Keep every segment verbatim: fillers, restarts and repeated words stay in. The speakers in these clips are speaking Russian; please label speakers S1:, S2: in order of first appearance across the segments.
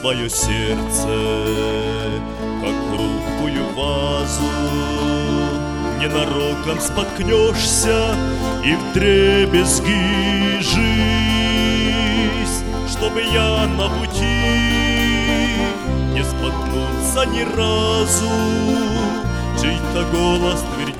S1: свое сердце, как хрупкую вазу. Ненароком споткнешься и вдребезги жизнь, чтобы я на пути не споткнулся ни разу. Чей-то голос твердит: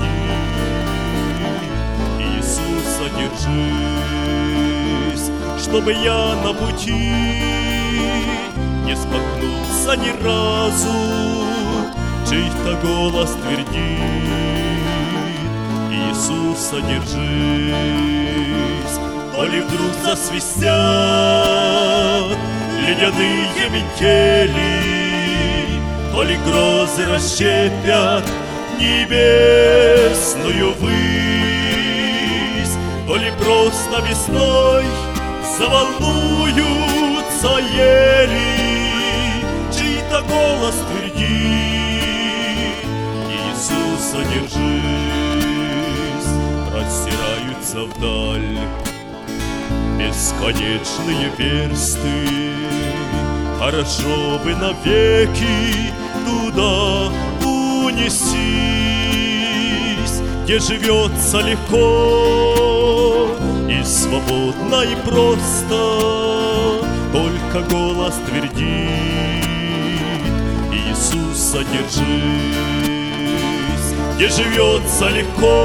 S1: Иисуса держись, чтобы я на пути не споткнулся ни разу. Чей-то голос твердит: Иисуса держись. То ли вдруг засвистят ледяные метели, то ли грозы расщепят небесную высь, то ли просто весной заволнуются ели. Чей-то голос твердит: Иисуса держись. Простираются вдаль бесконечные версты, хорошо бы навеки туда унестись, где живется легко и свободно и просто. Только голос твердит: Иисуса держись, где живется легко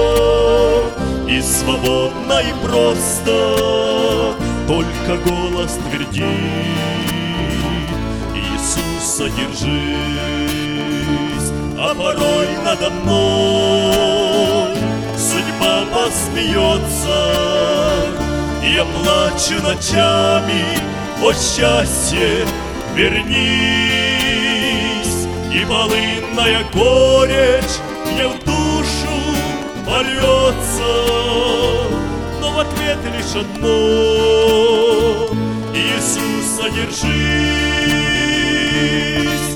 S1: и свободно и просто. Только голос твердит: Иисуса держись. А порой надо мной судьба посмеется, и я плачу ночами: о счастье, вернись! И полынная горечь мне в душу польется, но в ответ лишь одно: Иисуса держись.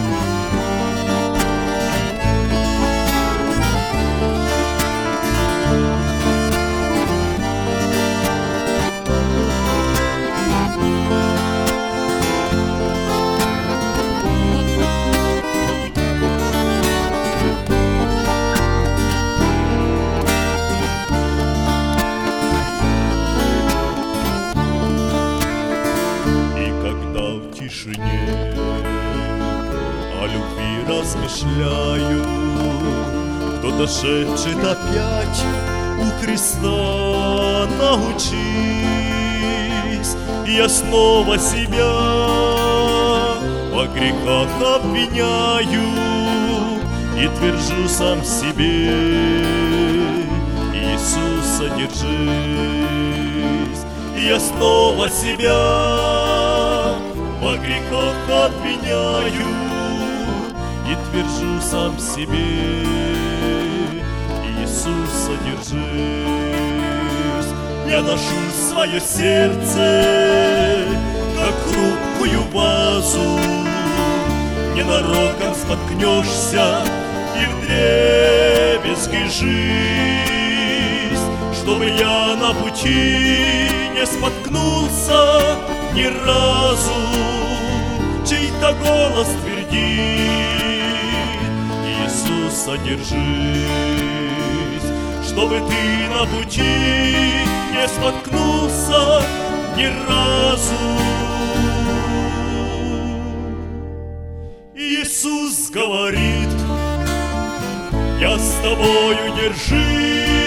S1: О любви размышляю, кто-то шепчет опять: у Христа научись. И я снова себя во грехах обвиняю и твержу сам себе: Иисуса держись. И я снова себя во грехах обвиняю и твержу сам себе: Иисуса держись. Я ношу свое сердце, как хрупкую вазу. Ненароком споткнешься и вдребезги жизнь, чтобы я на пути не споткнулся ни разу. Чей-то голос твердит: Иисуса держись, чтобы ты на пути не споткнулся ни разу. Иисус говорит: я с тобою, держись.